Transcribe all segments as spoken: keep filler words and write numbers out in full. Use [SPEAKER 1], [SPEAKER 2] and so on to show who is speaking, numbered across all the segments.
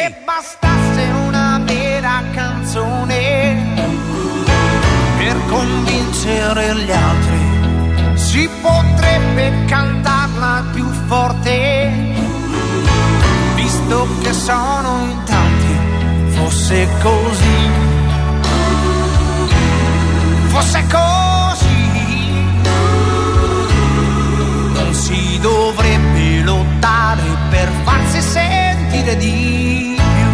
[SPEAKER 1] Se bastasse una vera canzone per convincere gli altri, si potrebbe cantarla più forte, visto che sono in tanti. Fosse così, fosse così, non si dovrebbe lottare per farsi sentire di più.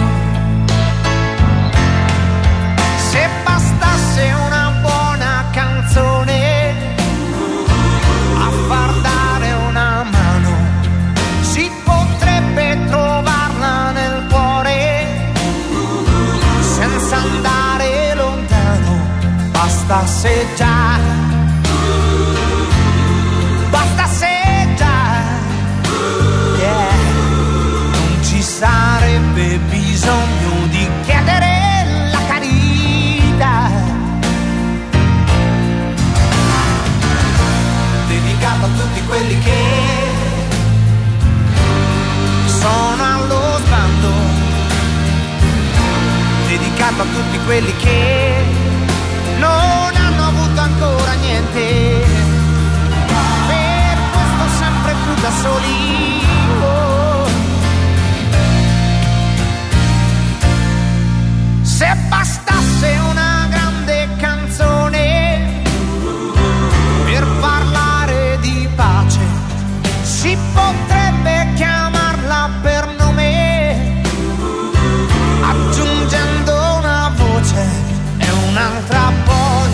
[SPEAKER 1] Se bastasse una buona canzone a far dare una mano, si potrebbe trovarla nel cuore senza andare lontano. Bastasse già, bastasse già, yeah. Non ci sarebbe bisogno di chiedere la carità. Dedicato a tutti quelli che sono allo sbando, dedicato a tutti quelli che non hanno avuto ancora niente, per questo sempre più da soli. Oh. Se bastasse una grande canzone per parlare di pace, si potrebbe chiamarla per nome, aggiungendo una voce e un'altra poi,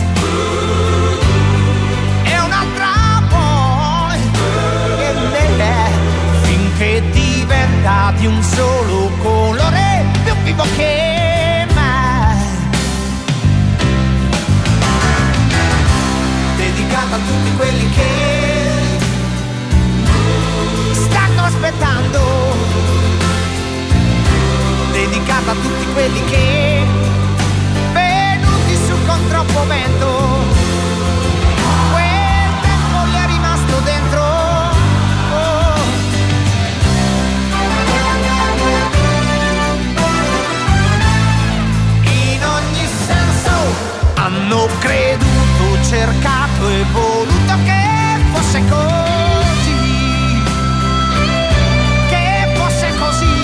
[SPEAKER 1] e un'altra poi, e lei, finché diventa di un solo colore, più vivo che mai. Dedicata a tutti quelli che stanno aspettando, dedicata a tutti quelli che venuti su con troppo vento, quel tempo gli è rimasto dentro. Oh. In ogni senso hanno creduto, cercato e voluto che fosse così, che fosse così.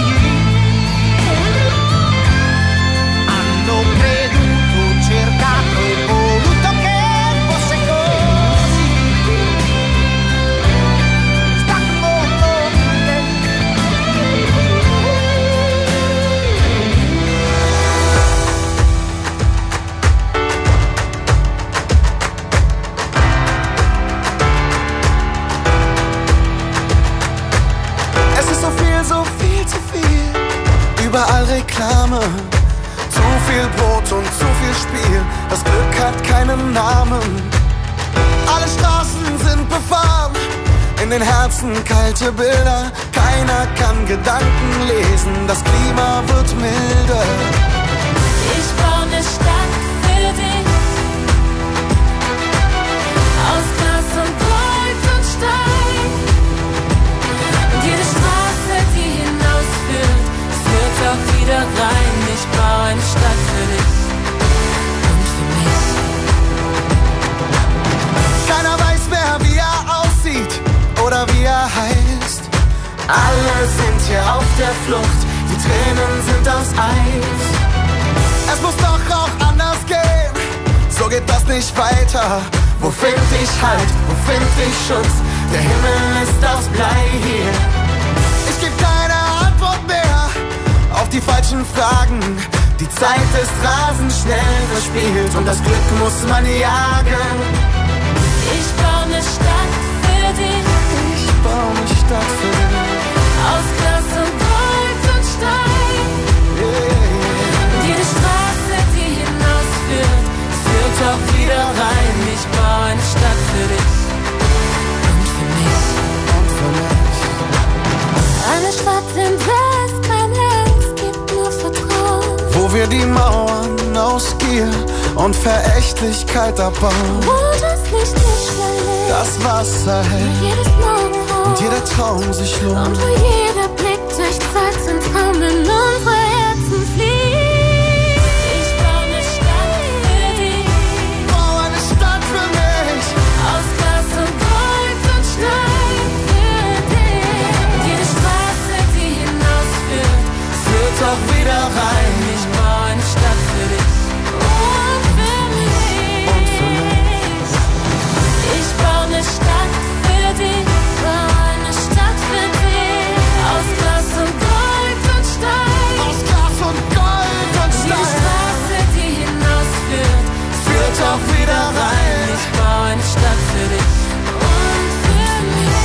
[SPEAKER 1] Hanno creduto, cercato e voluto che fosse così. Stanno
[SPEAKER 2] Es ist so viel, so viel zu viel. Überall Reklame. Zu viel Brot und zu viel Spiel. Das Glück hat keinen Namen. Alle Straßen sind befahren. In den Herzen kalte Bilder. Keiner kann Gedanken lesen. Das Klima wird milder.
[SPEAKER 3] Ich baue eine Stadt für dich, aus Glas und Gold und Stein. Und jede Straße, die hinausführt, führt auch wieder rein. Ich baue eine Stadt für dich und für mich.
[SPEAKER 2] Keiner weiß mehr, wie er aussieht oder wie er heißt. Alle sind hier auf der Flucht, die Tränen sind aus Eis. Es muss doch auch anders gehen, so geht das nicht weiter. Wo find ich Halt, wo find ich Schutz? Der Himmel ist aus Blei hier. Ich geb keine Antwort mehr auf die falschen Fragen. Die Zeit ist rasend schnell verspielt und das Glück muss man jagen.
[SPEAKER 3] Ich baue eine Stadt für dich,
[SPEAKER 2] Ich baue eine Stadt für dich.
[SPEAKER 3] aus Glas und Gold und Stein. Und jede Straße, die hinausführt, führt auch wieder rein. Ich baue eine Stadt für dich und für mich.
[SPEAKER 2] Und für mich.
[SPEAKER 3] Eine Stadt, in der es kein Längst gibt, nur Vertrauen.
[SPEAKER 2] Wo wir die Mauern aus Gier und Verächtlichkeit abbauen.
[SPEAKER 3] Wo das Licht nicht schnell ist,
[SPEAKER 2] Das Wasser
[SPEAKER 3] und
[SPEAKER 2] hält
[SPEAKER 3] jedes Morgenrot,
[SPEAKER 2] und jeder Traum sich
[SPEAKER 3] und
[SPEAKER 2] lohnt.
[SPEAKER 3] wo jeder Blick durch Zeit zum Traum in uns
[SPEAKER 2] rein.
[SPEAKER 3] Ich baue eine Stadt für dich und für mich.
[SPEAKER 2] Und für mich.
[SPEAKER 3] Ich baue eine Stadt für dich, baue eine Stadt für dich. Aus Glas und Gold und Stein.
[SPEAKER 2] Aus Glas und Gold und
[SPEAKER 3] Die
[SPEAKER 2] Stein.
[SPEAKER 3] Straße, die hinausführt,
[SPEAKER 2] Führt auch wieder rein.
[SPEAKER 3] Ich baue eine Stadt für dich und für mich.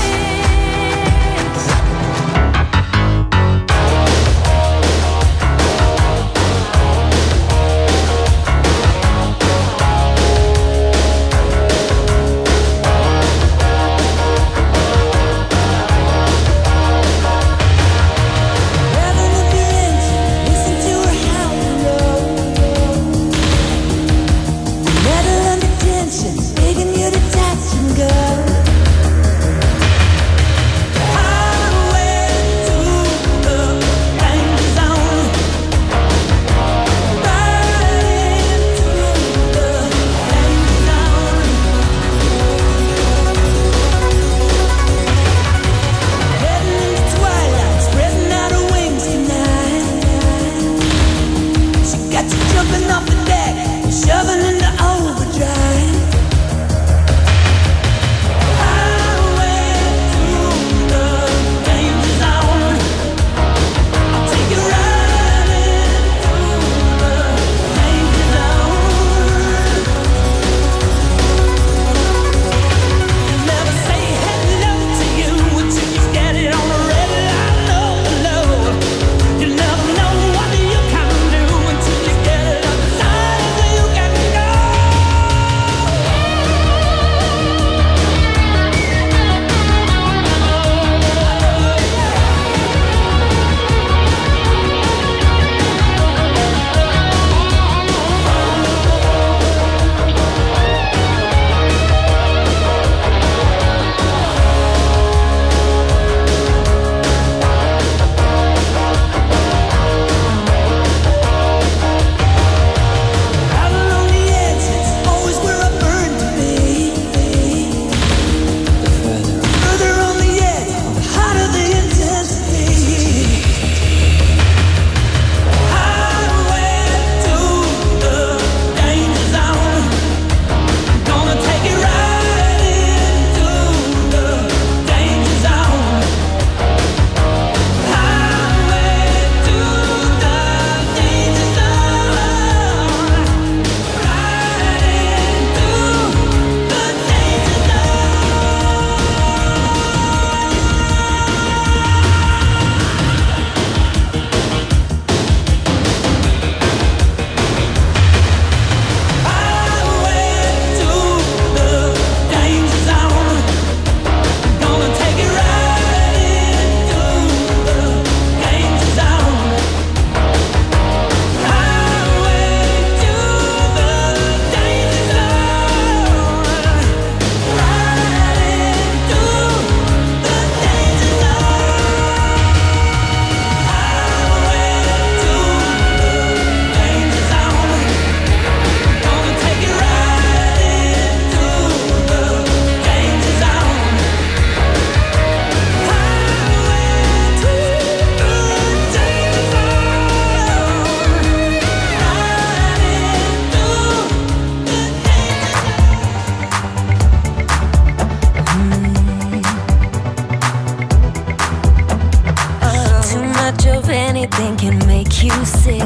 [SPEAKER 4] anything can make you sick.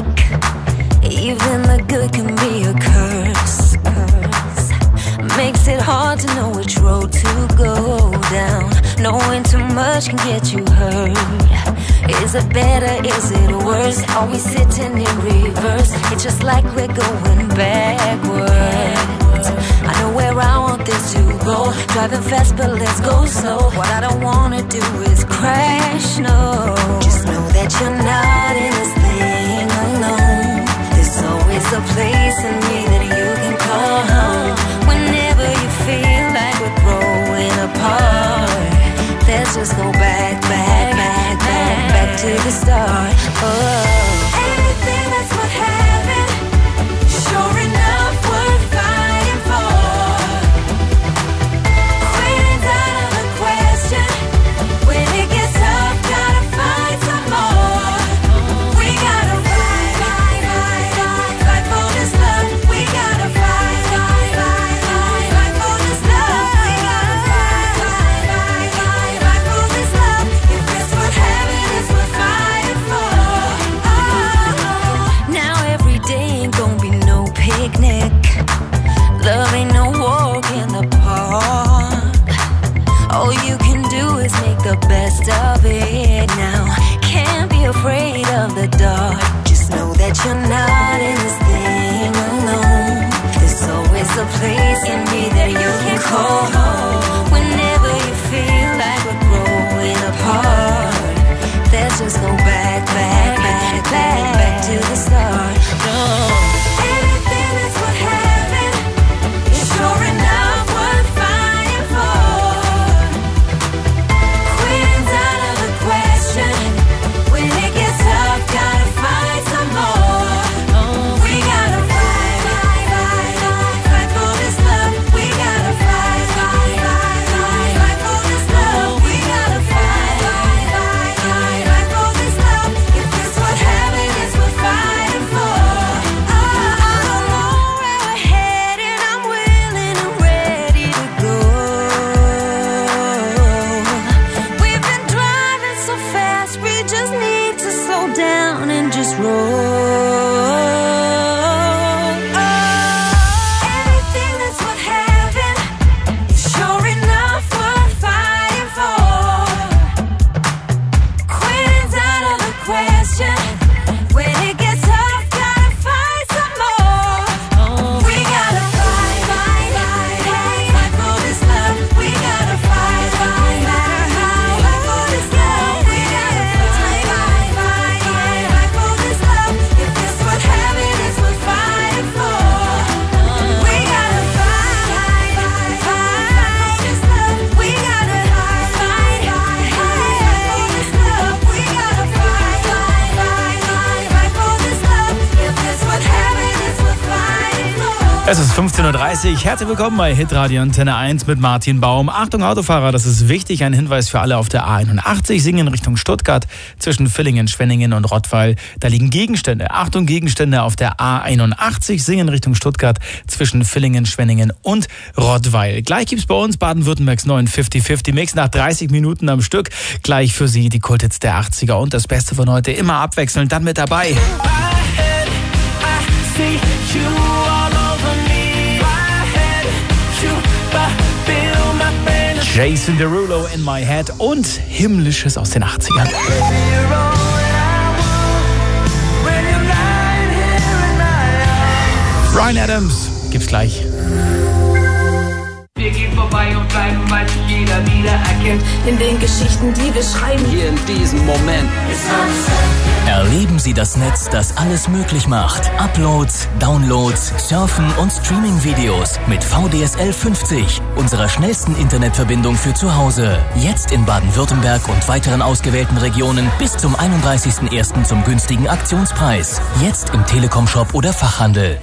[SPEAKER 4] Even the good can be a curse, curse. Makes it hard to know which road to go down. Knowing too much can get you hurt. Is it better, is it worse? Are we sitting in reverse? It's just like we're going backwards. I know where I want this to go. Driving fast, but let's go slow. What I don't wanna do is crash, no. Just know that you're not in this thing alone. There's always a place in me that you can call home. Whenever you feel like we're growing apart, let's just go back, back, back, back, back to the start. Oh, anything that's worth having, sure enough worth fighting for. Quitting's out of the question. When it gets tough, gotta find some more. We gotta fight the dark. Just know that you're not in this thing alone. There's always a place in me that you can call home. Whenever you feel like we're growing apart, let's just go back, back, back, back, back to the start. No. Anything that's worth having is sure enough worth fighting for. Quitting's out of the question. When it gets tough, gotta fight some more. Oh, we gotta fight, fight, fight, fight, fight for this love. We gotta fight, fight, fight, fight, fight for this love. We gotta fight, fight, fight, fight, fight for this love. If it's worth having, it's worth fighting for. Oh, I don't know where we're headed. I'm willing and ready to go. We've been driving so fast, we just need to slow down and just roll. Oh, anything that's worth having is sure enough worth fighting for. Quitting's out of the question. When it gets tough, gotta fight some more. Oh, we gotta fight, fight, fight, fight, fight for this love. We gotta fight, fight, fight, fight, fight for this love. We gotta fight, fight, fight, fight, fight for this love. If it's worth having, it's worth fighting for. We gotta fight, fight, fight, fight for this love. We gotta fight, fight, fight, fight for this love. We gotta fight, fight, fight, fight, fight for this love. If it's worth having, it's worth fighting for.
[SPEAKER 5] Es ist fünfzehn Uhr dreißig. Herzlich willkommen bei Hitradio Antenne eins mit Martin Baum. Achtung Autofahrer, das ist wichtig. Ein Hinweis für alle auf der A einundachtzig. Singen in Richtung Stuttgart zwischen Villingen, Schwenningen und Rottweil. Da liegen Gegenstände. Achtung, Gegenstände auf der A einundachtzig. Singen in Richtung Stuttgart zwischen Villingen, Schwenningen und Rottweil. Gleich gibt's bei uns Baden-Württembergs neuen fünfzig fünfzig Mix nach dreißig Minuten am Stück. Gleich für Sie die Kulthits der achtziger und das Beste von heute immer abwechselnd. Dann mit dabei. Jason Derulo in My Head und Himmlisches aus den achtzigern. Bryan Adams gibt's gleich.
[SPEAKER 6] Wir gehen vorbei und bleiben, weil sich jeder wieder erkennt.
[SPEAKER 3] In den Geschichten, die wir schreiben.
[SPEAKER 6] Hier in diesem Moment.
[SPEAKER 7] Erleben Sie das Netz, das alles möglich macht. Uploads, Downloads, Surfen und Streaming-Videos mit V D S L fünfzig, unserer schnellsten Internetverbindung für zu Hause. Jetzt in Baden-Württemberg und weiteren ausgewählten Regionen bis zum einunddreißigsten ersten zum günstigen Aktionspreis. Jetzt im Telekom-Shop oder Fachhandel.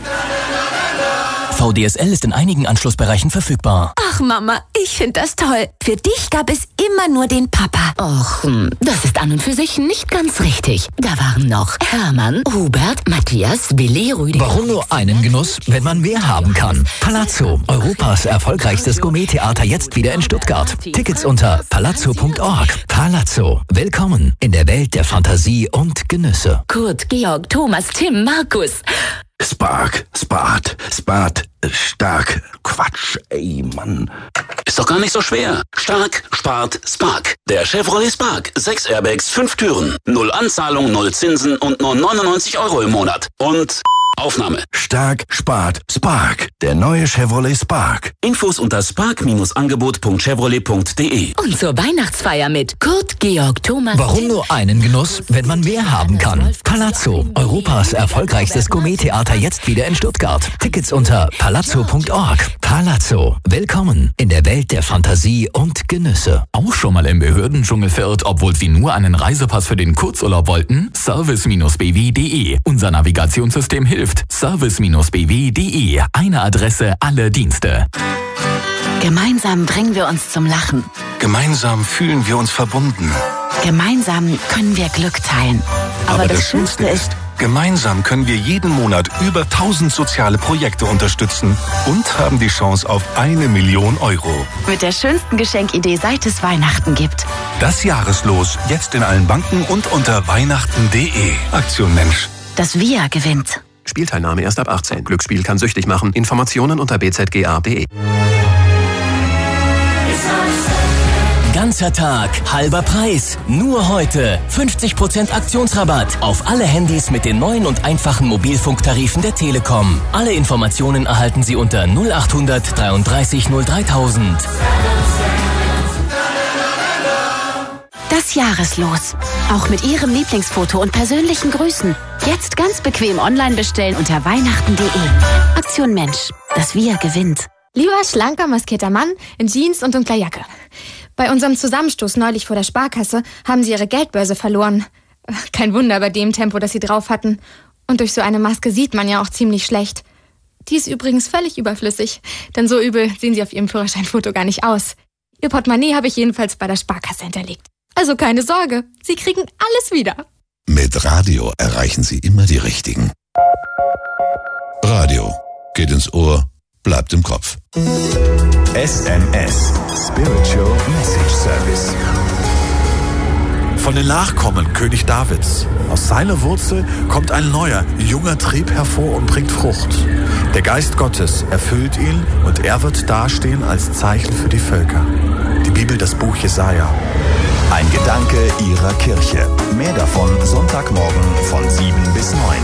[SPEAKER 7] V D S L ist in einigen Anschlussbereichen verfügbar.
[SPEAKER 8] Ach Mama, ich finde das toll. Für dich gab es immer nur den Papa. Och, hm, das ist an und für sich nicht ganz richtig. Da waren noch Hermann, Hubert, Matthias, Willi, Rüdiger.
[SPEAKER 9] Warum nur einen Genuss, wenn man mehr haben kann? Palazzo, Europas erfolgreichstes Gourmet-Theater, jetzt wieder in Stuttgart. Tickets unter palazzo punkt org. Palazzo, willkommen in der Welt der Fantasie und Genüsse.
[SPEAKER 8] Kurt, Georg, Thomas, Tim, Markus.
[SPEAKER 10] Spark, Spart, Spart, stark. Quatsch, ey, Mann.
[SPEAKER 11] Ist doch gar nicht so schwer. Stark, Spart, Spark. Der Chevrolet Spark. Sechs Airbags, fünf Türen. Null Anzahlung, null Zinsen und nur neunundneunzig Euro im Monat. Und Aufnahme.
[SPEAKER 10] Stark, Spart, Spark. Der neue Chevrolet Spark.
[SPEAKER 11] Infos unter spark-angebot punkt chevrolet punkt de.
[SPEAKER 8] Und zur Weihnachtsfeier mit Kurt, Georg, Thomas.
[SPEAKER 9] Warum nur einen Genuss, wenn man mehr haben kann? Palazzo, Europas erfolgreichstes Gourmet-Theater, jetzt wieder in Stuttgart. Tickets unter palazzo punkt org. Palazzo, willkommen in der Welt der Fantasie und Genüsse.
[SPEAKER 12] Auch schon mal im Behördendschungel verirrt, obwohl Sie nur einen Reisepass für den Kurzurlaub wollten? service b w punkt de. Unser Navigationssystem hilft. service b w punkt de. Eine Adresse, alle Dienste.
[SPEAKER 8] Gemeinsam bringen wir uns zum Lachen.
[SPEAKER 10] Gemeinsam fühlen wir uns verbunden.
[SPEAKER 8] Gemeinsam können wir Glück teilen. Aber,
[SPEAKER 10] Aber
[SPEAKER 8] das,
[SPEAKER 10] das Schönste ist, gemeinsam können wir jeden Monat über tausend soziale Projekte unterstützen und haben die Chance auf eine Million Euro.
[SPEAKER 8] Mit der schönsten Geschenkidee, seit es Weihnachten gibt.
[SPEAKER 10] Das Jahreslos jetzt in allen Banken und unter weihnachten punkt de. Aktion Mensch.
[SPEAKER 8] Das Wir gewinnt.
[SPEAKER 13] Spielteilnahme erst ab achtzehn. Glücksspiel kann süchtig machen. Informationen unter b z g a punkt de.
[SPEAKER 7] Ganz Influencer-Tag, halber Preis. Nur heute fünfzig Prozent Aktionsrabatt auf alle Handys mit den neuen und einfachen Mobilfunktarifen der Telekom. Alle Informationen erhalten Sie unter null achthundert dreiunddreißig null dreitausend.
[SPEAKER 8] Das Jahreslos. Auch mit Ihrem Lieblingsfoto und persönlichen Grüßen. Jetzt ganz bequem online bestellen unter weihnachten punkt de. Aktion Mensch. Das Wir gewinnt.
[SPEAKER 14] Lieber schlanker, maskierter Mann in Jeans und dunkler Jacke. Bei unserem Zusammenstoß neulich vor der Sparkasse haben Sie Ihre Geldbörse verloren. Kein Wunder bei dem Tempo, das Sie drauf hatten. Und durch so eine Maske sieht man ja auch ziemlich schlecht. Die ist übrigens völlig überflüssig, denn so übel sehen Sie auf Ihrem Führerscheinfoto gar nicht aus. Ihr Portemonnaie habe ich jedenfalls bei der Sparkasse hinterlegt. Also keine Sorge, Sie kriegen alles wieder.
[SPEAKER 15] Mit Radio erreichen Sie immer die Richtigen. Radio geht ins Ohr, bleibt im Kopf.
[SPEAKER 16] S M S, Spiritual Message Service. Von den Nachkommen König Davids. Aus seiner Wurzel kommt ein neuer, junger Trieb hervor und bringt Frucht. Der Geist Gottes erfüllt ihn und er wird dastehen als Zeichen für die Völker. Die Bibel, das Buch Jesaja. Ein Gedanke Ihrer Kirche. Mehr davon Sonntagmorgen von sieben bis neun.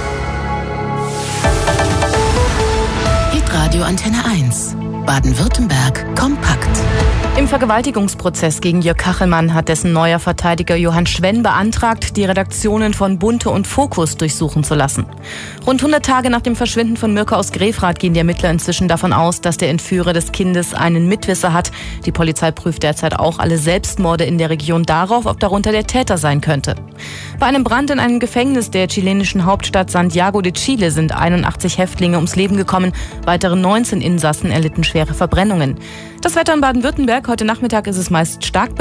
[SPEAKER 8] Hitradio Antenne eins. Baden-Württemberg kompakt.
[SPEAKER 17] Im Vergewaltigungsprozess gegen Jörg Kachelmann hat dessen neuer Verteidiger Johann Schwenn beantragt, die Redaktionen von Bunte und Fokus durchsuchen zu lassen. Rund hundert Tage nach dem Verschwinden von Mirka aus Grefrath gehen die Ermittler inzwischen davon aus, dass der Entführer des Kindes einen Mitwisser hat. Die Polizei prüft derzeit auch alle Selbstmorde in der Region darauf, ob darunter der Täter sein könnte. Bei einem Brand in einem Gefängnis der chilenischen Hauptstadt Santiago de Chile sind einundachtzig Häftlinge ums Leben gekommen. Weitere neunzehn Insassen erlitten schwere Verbrennungen. Das Wetter in Baden-Württemberg. Heute Nachmittag ist es meist stark